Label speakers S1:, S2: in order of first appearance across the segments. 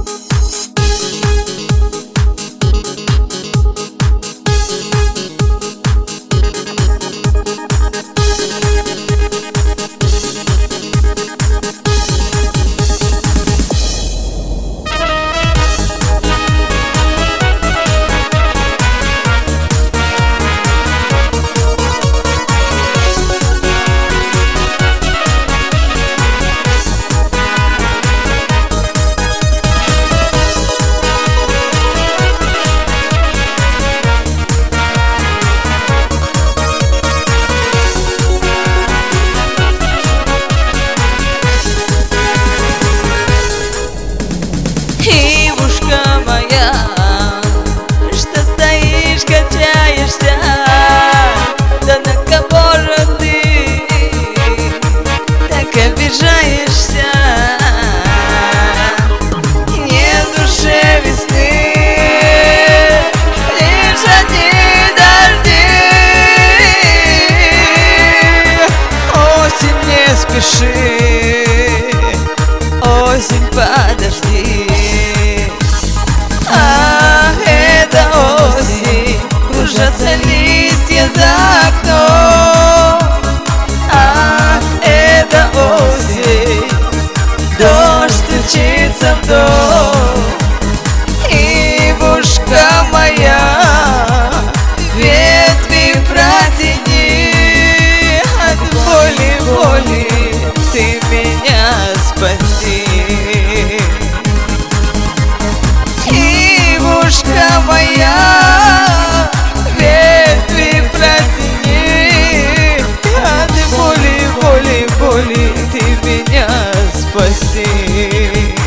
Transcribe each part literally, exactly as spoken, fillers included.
S1: Осень, подожди. Ах, это осень, кружатся листья за окном. Ах, это осень, дождь стучится в дом. Ивушка моя, ветви протяни, от боли, боли ты меня спаси. Ивушка моя, ветви протяни, от боли, боли, боли ты меня спаси.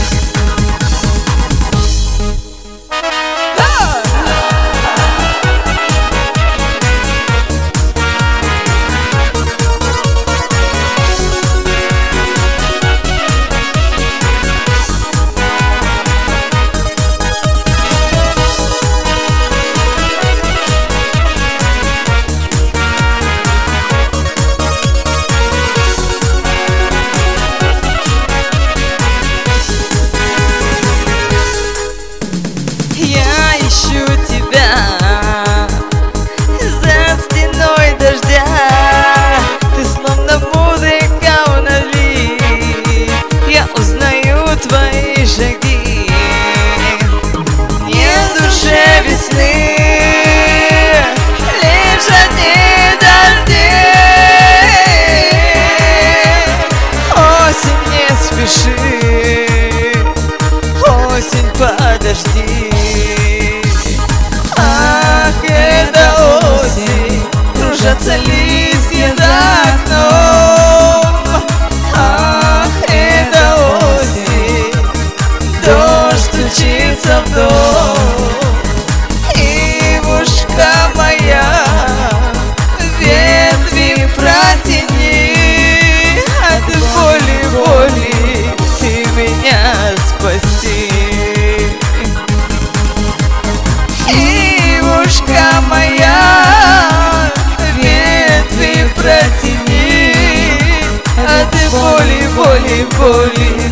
S1: Ищу тебя за стеной дождя, ты словно музыка вдали, я узнаю твои шаги. Нет в душе весны, лишь одни дожди. Осень, не спеши, осень, подожди. Ах, это осень, кружатся листья за окном. Ах, это осень, дождь стучится в дом. Ивушка моя, ветви протяни, от боли, боли ты меня спаси. Ивушка моя, ветви протяни, от боли, боли, боли